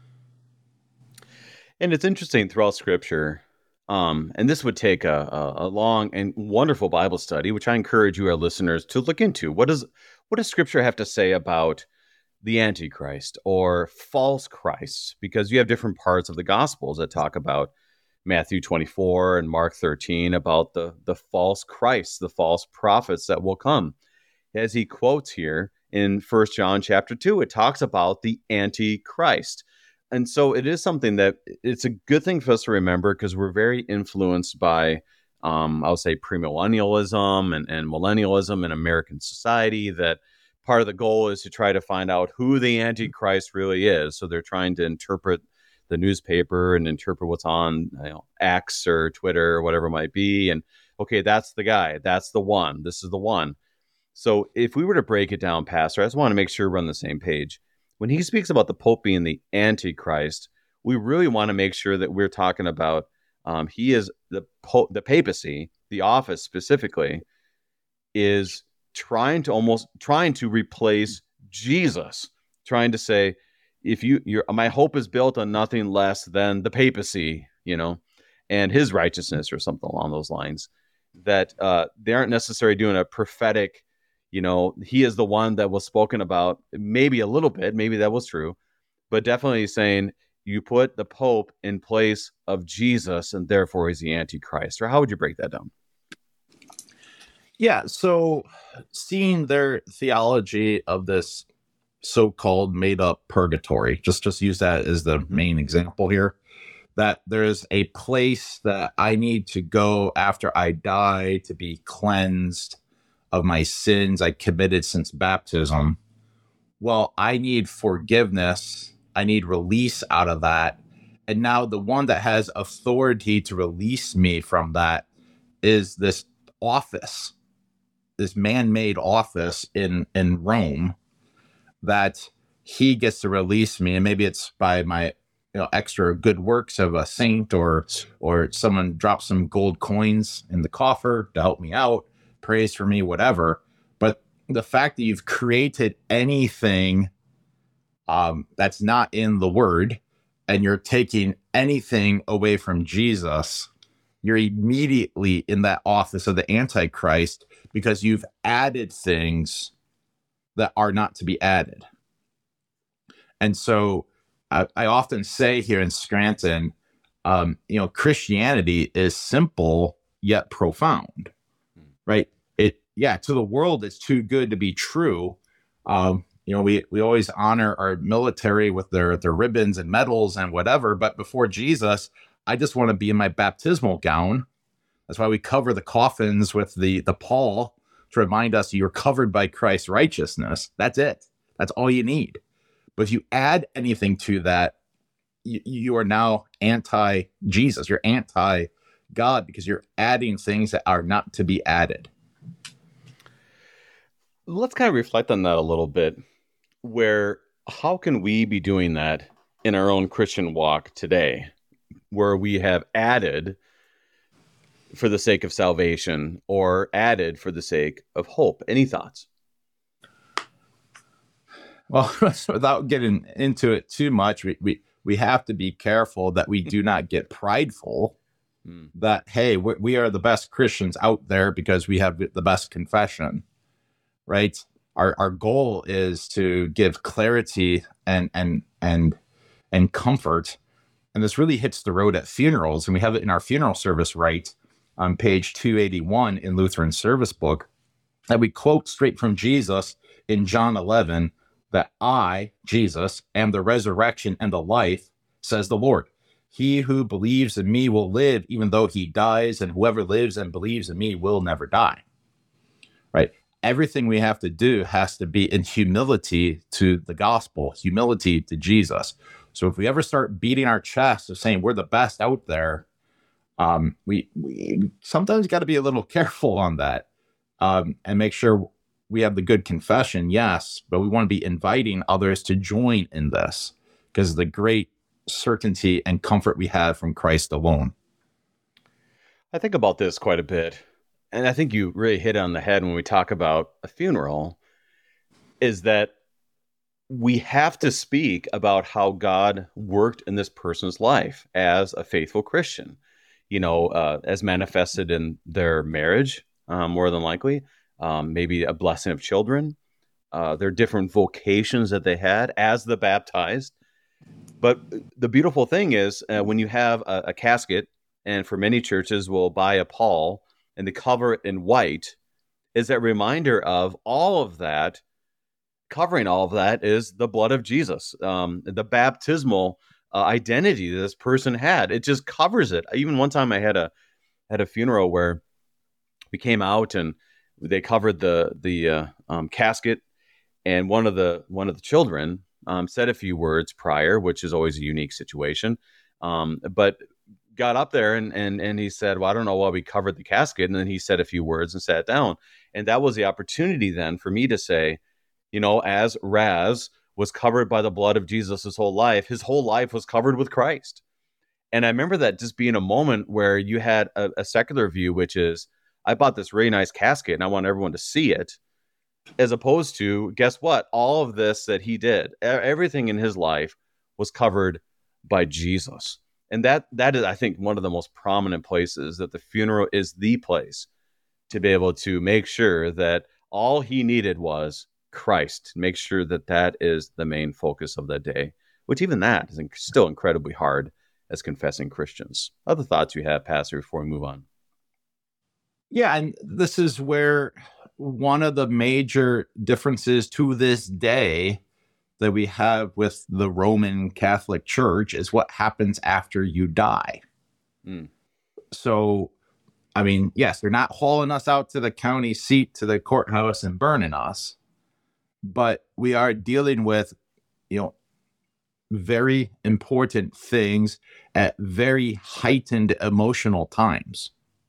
And it's interesting throughout Scripture, um, and this would take a, a, a long and wonderful Bible study, which I encourage you, our listeners, to look into. What does what does Scripture have to say about the Antichrist or false Christs? Because you have different parts of the Gospels that talk about Matthew twenty-four and Mark thirteen about the the false Christs, the false prophets that will come. As he quotes here in First John chapter two, it talks about the Antichrist. And so it is something that it's a good thing for us to remember, because we're very influenced by, um, I'll say, premillennialism and, and millennialism in American society, that part of the goal is to try to find out who the Antichrist really is. So they're trying to interpret the newspaper and interpret what's on, you know, X or Twitter or whatever it might be. And, okay, that's the guy. That's the one. This is the one. So if we were to break it down, Pastor, I just want to make sure we're on the same page. When he speaks about the Pope being the Antichrist, we really want to make sure that we're talking about um, he is the po- the papacy, the office specifically, is trying to almost trying to replace Jesus, trying to say, if you your my hope is built on nothing less than the papacy, you know, and his righteousness or something along those lines, that uh, they aren't necessarily doing a prophetic, you know, he is the one that was spoken about, maybe a little bit, maybe that was true, but definitely saying you put the Pope in place of Jesus and therefore he's the Antichrist. Or how would you break that down? Yeah, so seeing their theology of this so-called made-up purgatory, just, just use that as the main example here, that there's a place that I need to go after I die to be cleansed of my sins I committed since baptism. Well, I need forgiveness. I need release out of that. And now the one that has authority to release me from that is this office, this man-made office in, in Rome, that he gets to release me. And maybe it's by my, you know, extra good works of a saint, or, or someone drops some gold coins in the coffer to help me out, prays for me, whatever. But the fact that you've created anything um, that's not in the word, and you're taking anything away from Jesus, you're immediately in that office of the Antichrist, because you've added things that are not to be added. And so I, I often say here in Scranton, um, you know, Christianity is simple yet profound. Right. It, yeah, to the world, it's too good to be true. Um, you know, we, we always honor our military with their, their ribbons and medals and whatever. But before Jesus, I just want to be in my baptismal gown. That's why we cover the coffins with the, the pall, to remind us you're covered by Christ's righteousness. That's it. That's all you need. But if you add anything to that, you, you are now anti-Jesus. You're anti God, because you're adding things that are not to be added. Let's kind of reflect on that a little bit, where how can we be doing that in our own Christian walk today, where we have added for the sake of salvation or added for the sake of hope? Any thoughts? Well, without getting into it too much, we, we, we have to be careful that we do not get prideful. Hmm. That, hey, we, we are the best Christians out there because we have the best confession, right? Our our goal is to give clarity and and and and comfort, and this really hits the road at funerals, and we have it in our funeral service right on page two eighty-one in Lutheran Service Book, that we quote straight from Jesus in John eleven, that I, Jesus, am the resurrection and the life, says the Lord. He who believes in me will live even though he dies, and whoever lives and believes in me will never die. Right? everything we have to do has to be in humility to the gospel, humility to Jesus. So if we ever start beating our chest of saying we're the best out there, um, we, we sometimes got to be a little careful on that, um, and make sure we have the good confession, yes, but we want to be inviting others to join in this because of the great certainty and comfort we have from Christ alone. I think about this quite a bit, and I think you really hit it on the head when we talk about a funeral, is that we have to speak about how God worked in this person's life as a faithful Christian, you know, uh, as manifested in their marriage, um, more than likely, um, maybe a blessing of children, uh, their different vocations that they had as the baptized. But the beautiful thing is uh, when you have a, a casket, and for many churches will buy a pall and they cover it in white, is that reminder of all of that. Covering all of that is the blood of Jesus, um, the baptismal uh, identity that this person had. It just covers it. Even one time I had a had a funeral where we came out and they covered the the uh, um, casket, and one of the one of the children um, said a few words prior, which is always a unique situation, um, but got up there and and and he said, "Well, I don't know why we covered the casket," and then he said a few words and sat down, and that was the opportunity then for me to say, you know, as Raz was covered by the blood of Jesus his whole life, his whole life was covered with Christ. And I remember that just being a moment where you had a, a secular view, which is, I bought this really nice casket and I want everyone to see it, as opposed to, guess what? All of this that he did, everything in his life was covered by Jesus. And that that is, I think, one of the most prominent places that the funeral is the place to be able to make sure that all he needed was Christ. Make sure that that is the main focus of that day, which even that is still incredibly hard as confessing Christians. Other thoughts you have, Pastor, before we move on? Yeah, and this is where one of the major differences to this day that we have with the Roman Catholic Church is what happens after you die. Mm. So, I mean, yes, they're not hauling us out to the county seat, to the courthouse and burning us. But we are dealing with, you know, very important things at very heightened emotional times,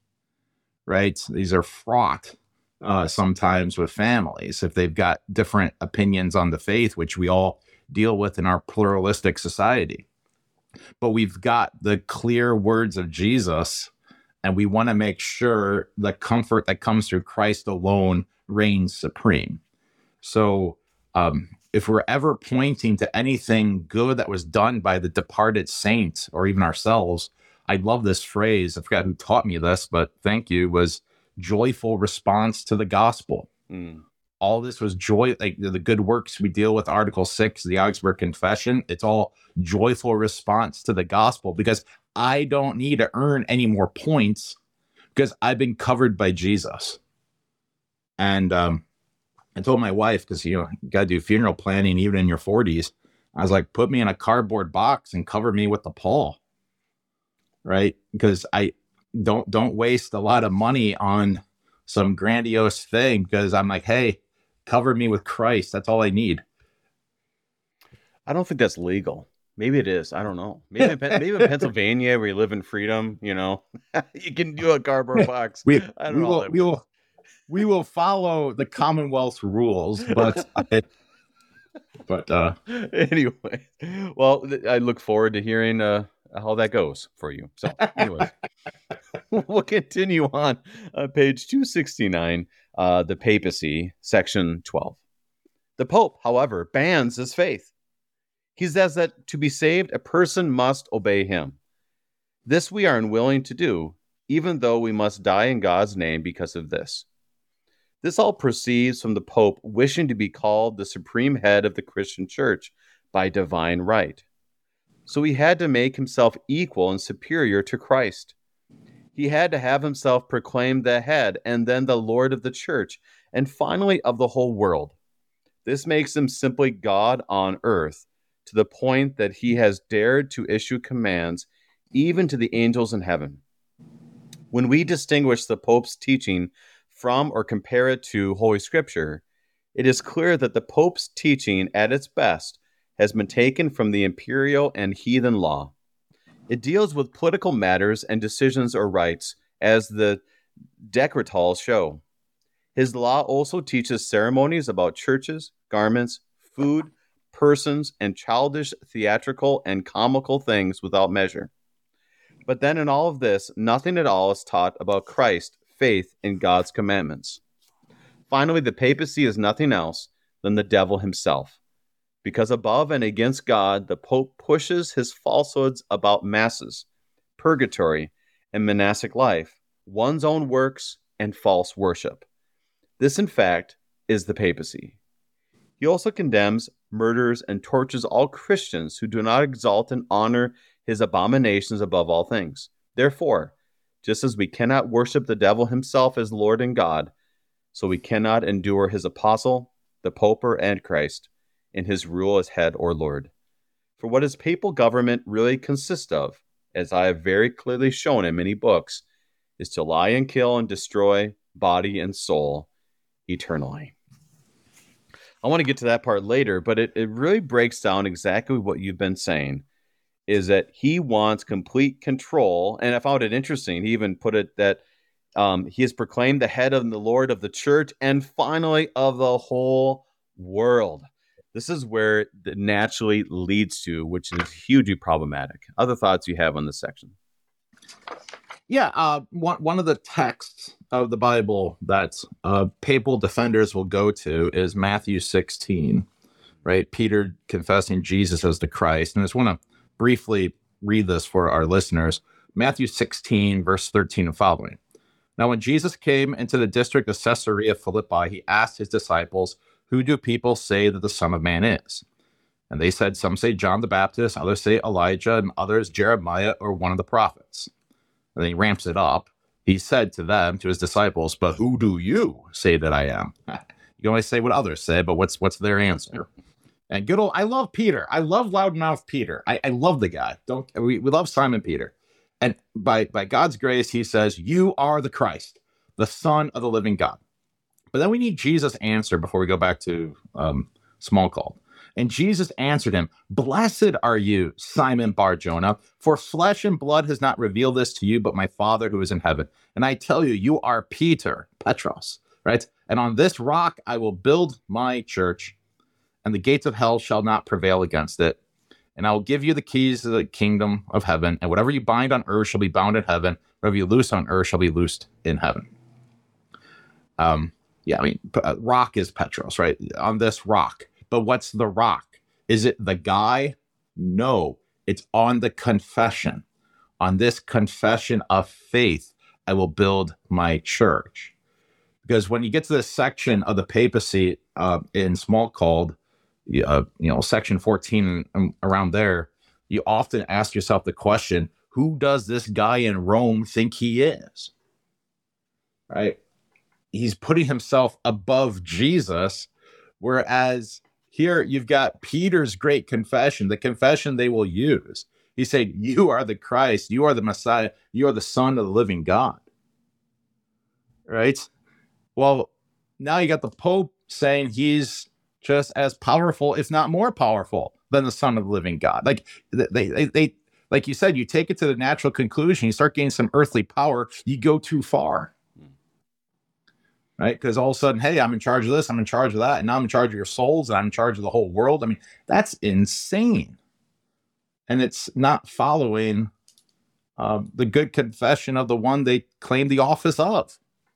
right? These are fraught uh, sometimes with families if they've got different opinions on the faith, which we all deal with in our pluralistic society. But we've got the clear words of Jesus, and we want to make sure the comfort that comes through Christ alone reigns supreme. So um, if we're ever pointing to anything good that was done by the departed saints or even ourselves, I love this phrase. I forgot who taught me this, but thank you, was joyful response to the gospel. Mm. All this was joy, like the good works we deal with, Article six, the Augsburg Confession. It's all joyful response to the gospel because I don't need to earn any more points because I've been covered by Jesus. And, um, I told my wife, because, you know, you got to do funeral planning even in your forties. I was like, put me in a cardboard box and cover me with the pall, right? Because I don't don't waste a lot of money on some grandiose thing because I'm like, hey, cover me with Christ. That's all I need. I don't think that's legal. Maybe it is. I don't know. Maybe in, maybe in Pennsylvania where you live in freedom, you know, you can do a cardboard box. we, I don't we know. Will, we will. We will follow the Commonwealth's rules, but I, but uh, anyway, well, I look forward to hearing uh, how that goes for you. So, anyway, we'll continue on uh, page two sixty-nine, uh, the papacy, section twelve. The Pope, however, bans his faith. He says that to be saved, a person must obey him. This we are unwilling to do, even though we must die in God's name because of this. This all proceeds from the Pope wishing to be called the supreme head of the Christian Church by divine right. So he had to make himself equal and superior to Christ. He had to have himself proclaimed the head and then the Lord of the Church, and finally of the whole world. This makes him simply God on earth, to the point that he has dared to issue commands even to the angels in heaven. When we distinguish the Pope's teaching from or compare it to Holy Scripture, it is clear that the Pope's teaching at its best has been taken from the imperial and heathen law. It deals with political matters and decisions or rights, as the Decretals show. His law also teaches ceremonies about churches, garments, food, persons, and childish, theatrical, and comical things without measure. But then in all of this, nothing at all is taught about Christ, faith, and God's commandments. Finally, the papacy is nothing else than the devil himself, because above and against God, the Pope pushes his falsehoods about masses, purgatory, and monastic life, one's own works, and false worship. This, in fact, is the papacy. He also condemns, murders, and tortures all Christians who do not exalt and honor his abominations above all things. Therefore, just as we cannot worship the devil himself as Lord and God, so we cannot endure his apostle, the Pope or Antichrist, in his rule as head or Lord. For what his papal government really consists of, as I have very clearly shown in many books, is to lie and kill and destroy body and soul eternally. I want to get to that part later, but it, it really breaks down exactly what you've been saying, is that he wants complete control. And I found it interesting. He even put it that um, he is proclaimed the head of the Lord of the church and finally of the whole world. This is where it naturally leads to, which is hugely problematic. Other thoughts you have on this section? Yeah, uh, one, one of the texts of the Bible that uh, papal defenders will go to is Matthew sixteen, right? Peter confessing Jesus as the Christ. And I just want to briefly read this for our listeners. Matthew sixteen, verse thirteen and following. Now, when Jesus came into the district of Caesarea Philippi, he asked his disciples, "Who do people say that the Son of Man is?" And they said, some say John the Baptist, others say Elijah, and others Jeremiah or one of the prophets. And then he ramps it up. He said to them, to his disciples, "But who do you say that I am?" You can only say what others say, but what's what's their answer? And good old, I love Peter. I love loudmouth Peter. I, I love the guy. Don't we, we love Simon Peter. And by, by God's grace, he says, "You are the Christ, the Son of the living God." But then we need Jesus' answer before we go back to um, Smalcald. And Jesus answered him, "Blessed are you, Simon Bar-Jonah, for flesh and blood has not revealed this to you, but my Father who is in heaven. And I tell you, you are Peter," Petros, right? "And on this rock I will build my church, and the gates of hell shall not prevail against it. And I will give you the keys to the kingdom of heaven, and whatever you bind on earth shall be bound in heaven, whatever you loose on earth shall be loosed in heaven." Um, yeah, I mean, uh, rock is Petros, right? On this rock. But what's the rock? Is it the guy? No, it's on the confession. On this confession of faith, I will build my church. Because when you get to this section of the papacy uh, in Smalcald, uh, you know, section fourteen and around there, you often ask yourself the question, who does this guy in Rome think he is? Right? He's putting himself above Jesus, whereas here you've got Peter's great confession, the confession they will use. He said, "You are the Christ, you are the Messiah, you are the Son of the living God." Right? Well, now you got the Pope saying he's just as powerful, if not more powerful, than the Son of the living God. Like they, they, they, like you said, you take it to the natural conclusion, you start getting some earthly power, you go too far. Right? Because all of a sudden, hey, I'm in charge of this, I'm in charge of that, and now I'm in charge of your souls, and I'm in charge of the whole world. I mean, that's insane. And it's not following uh, the good confession of the one they claim the office of.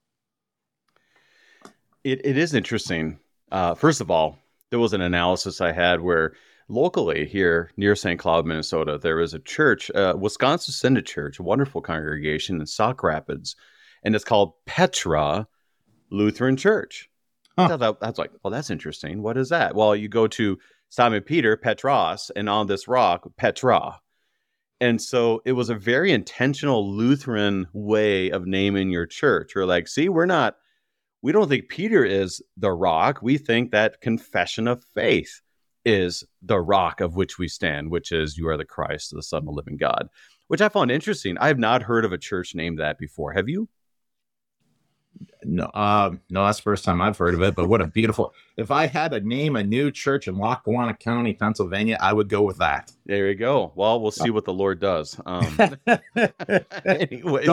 It It is interesting. Uh, first of all, there was an analysis I had where locally here near Saint Cloud, Minnesota, there is a church, uh, Wisconsin Synod Church, a wonderful congregation in Sauk Rapids, and it's called Petra Lutheran Church. Huh. I thought, I was like, well, that's interesting. What is that? Well, you go to Simon Peter, Petros, and on this rock, Petra. And so it was a very intentional Lutheran way of naming your church. You're like, see, we're not, we don't think Peter is the rock. We think that confession of faith is the rock of which we stand, which is you are the Christ, the Son of the living God, which I found interesting. I have not heard of a church named that before. Have you? No, um, no, that's the first time I've heard of it, but what a beautiful, if I had to name a new church in Lackawanna County, Pennsylvania, I would go with that. There you go. Well, we'll see what the Lord does. Um, anyways,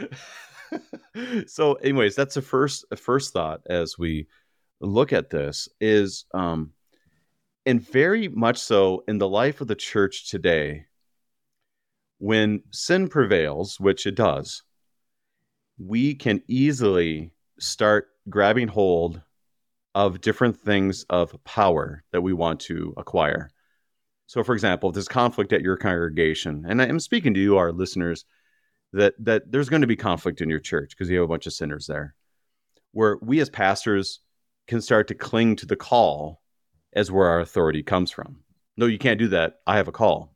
so anyways, that's the first, first thought as we look at this is, um, and very much so in the life of the church today, when sin prevails, which it does, we can easily start grabbing hold of different things of power that we want to acquire. So, for example, if there's conflict at your congregation, and I'm speaking to you, our listeners, that that there's going to be conflict in your church because you have a bunch of sinners there, where we as pastors can start to cling to the call as where our authority comes from. No, you can't do that. I have a call.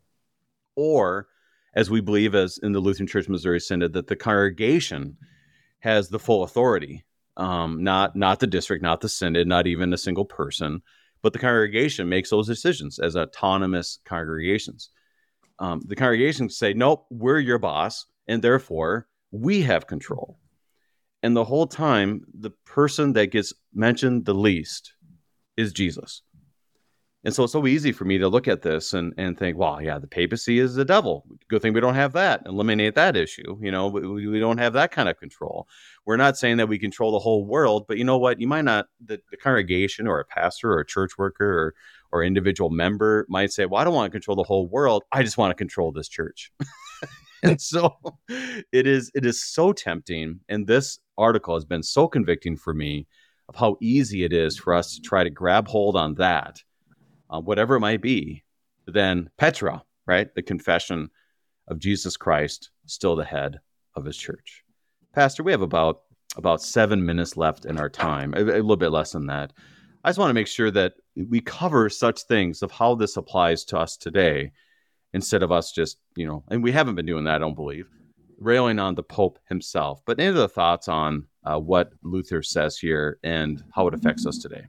Or, as we believe as in the Lutheran Church Missouri Synod, that the congregation has the full authority, um, not not the district, not the synod, not even a single person, but the congregation makes those decisions as autonomous congregations. Um, the congregations say, nope, we're your boss, and therefore we have control. And the whole time, the person that gets mentioned the least is Jesus. And so it's so easy for me to look at this and, and think, well, yeah, the papacy is the devil. Good thing we don't have that. Eliminate that issue. You know, we, we don't have that kind of control. We're not saying that we control the whole world, but you know what? You might not, the, the congregation or a pastor or a church worker or, or individual member might say, well, I don't want to control the whole world. I just want to control this church. And so it is, it is so tempting. And this article has been so convicting for me of how easy it is for us to try to grab hold on that. Uh, whatever it might be, then Petra, right? The confession of Jesus Christ, still the head of his church. Pastor, we have about about seven minutes left in our time, a, a little bit less than that. I just want to make sure that we cover such things of how this applies to us today, instead of us just, you know, and we haven't been doing that, I don't believe, railing on the Pope himself. But any other thoughts on uh, what Luther says here and how it affects us today?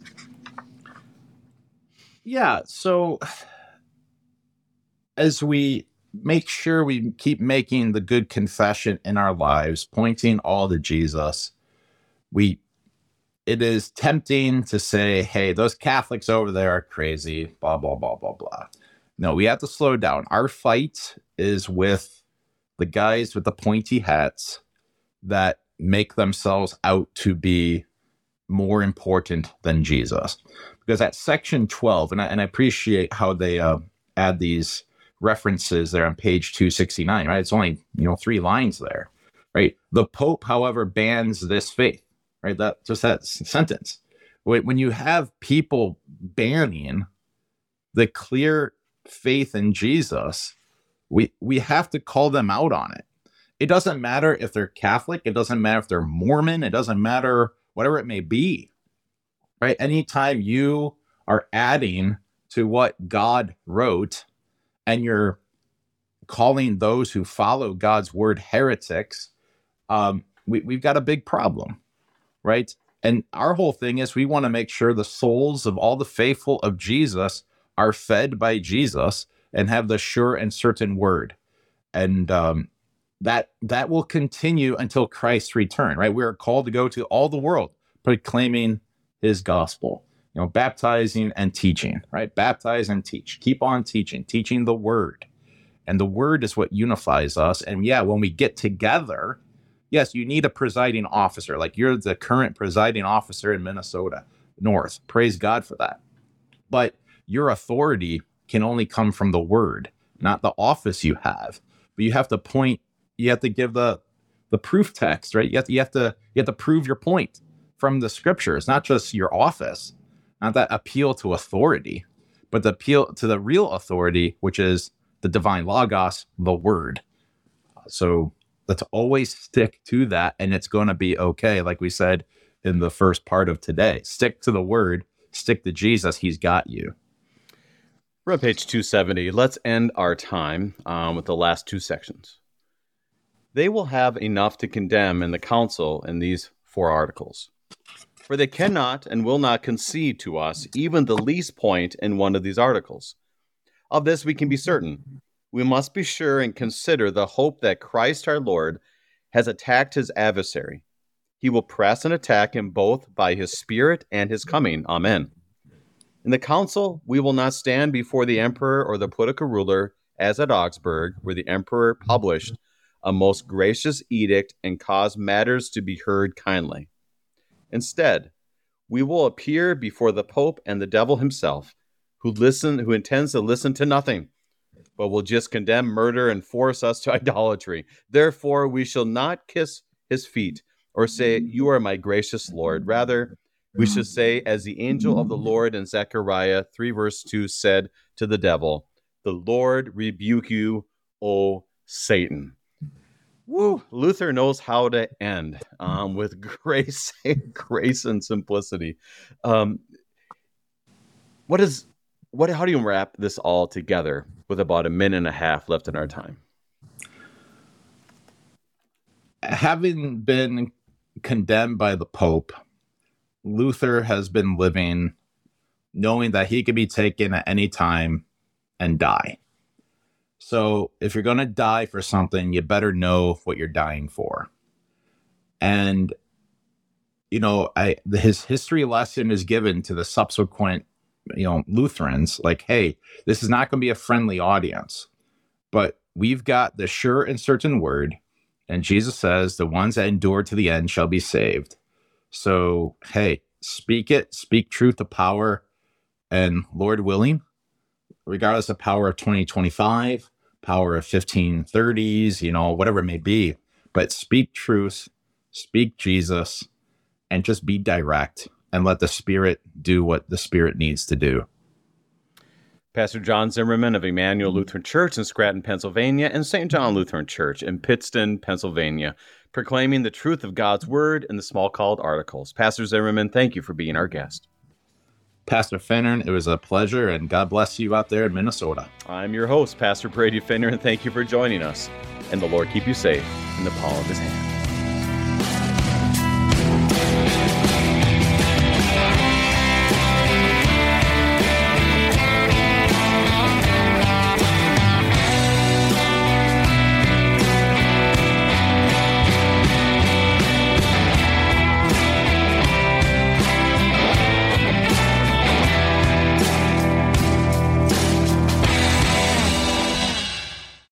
Yeah, so as we make sure we keep making the good confession in our lives, pointing all to Jesus, we it is tempting to say, hey, those Catholics over there are crazy, blah, blah, blah, blah, blah. No, we have to slow down. Our fight is with the guys with the pointy hats that make themselves out to be more important than Jesus. Because at section twelve, and I, and I appreciate how they uh, add these references there on page two sixty-nine, right? It's only, you know, three lines there, right? The Pope, however, bans this faith, right? That just that sentence. When you have people banning the clear faith in Jesus, we we have to call them out on it. It doesn't matter if they're Catholic. It doesn't matter if they're Mormon. It doesn't matter whatever it may be. Right? Anytime you are adding to what God wrote and you're calling those who follow God's word heretics, um, we, we've got a big problem, right? And our whole thing is we want to make sure the souls of all the faithful of Jesus are fed by Jesus and have the sure and certain word. And um, that that will continue until Christ's return, right? We are called to go to all the world proclaiming his gospel, you know, baptizing and teaching, right? Baptize and teach. Keep on teaching, teaching the word. And the word is what unifies us. And yeah, when we get together, yes, you need a presiding officer. Like you're the current presiding officer in Minnesota North. Praise God for that. But your authority can only come from the word, not the office you have. But you have to point, you have to give the the proof text, right? You have to, you have to, you have to prove your point from the scriptures, not just your office, not that appeal to authority, but the appeal to the real authority, which is the divine logos, the word. So let's always stick to that, and it's going to be okay. Like we said in the first part of today, stick to the word, stick to Jesus. He's got you. We're on page two seventy. Let's end our time um, with the last two sections. They will have enough to condemn in the council in these four articles. For they cannot and will not concede to us even the least point in one of these articles. Of this we can be certain. We must be sure and consider the hope that Christ our Lord has attacked his adversary, He will press and attack him both by his spirit and his coming. Amen. In the council, we will not stand before the emperor or the political ruler, as at Augsburg, where the emperor published a most gracious edict and caused matters to be heard kindly. Instead, we will appear before the Pope and the devil himself, who listen, who intends to listen to nothing, but will just condemn murder and force us to idolatry. Therefore, we shall not kiss his feet or say, "You are my gracious Lord." Rather, we should say, as the angel of the Lord in Zechariah three verse two said to the devil, "The Lord rebuke you, O Satan." Woo! Luther knows how to end um, with grace, grace and simplicity. Um, what is what? How do you wrap this all together with about a minute and a half left in our time? Having been condemned by the Pope, Luther has been living knowing that he could be taken at any time and die. So if you're going to die for something, you better know what you're dying for. And, you know, I his history lesson is given to the subsequent, you know, Lutherans, like, hey, this is not going to be a friendly audience, but we've got the sure and certain word. And Jesus says, the ones that endure to the end shall be saved. So, hey, speak it, speak truth to power, and Lord willing, regardless of power of twenty twenty-five, power of fifteen thirties, you know, whatever it may be, but speak truth, speak Jesus, and just be direct and let the Spirit do what the Spirit needs to do. Pastor John Zimmerman of Emmanuel Lutheran Church in Scranton, Pennsylvania, and Saint John Lutheran Church in Pittston, Pennsylvania, proclaiming the truth of God's word in the Smalcald Articles. Pastor Zimmerman, thank you for being our guest. Pastor Finnern, it was a pleasure, and God bless you out there in Minnesota. I'm your host, Pastor Brady Finnern, and thank you for joining us. And the Lord keep you safe in the palm of his hand.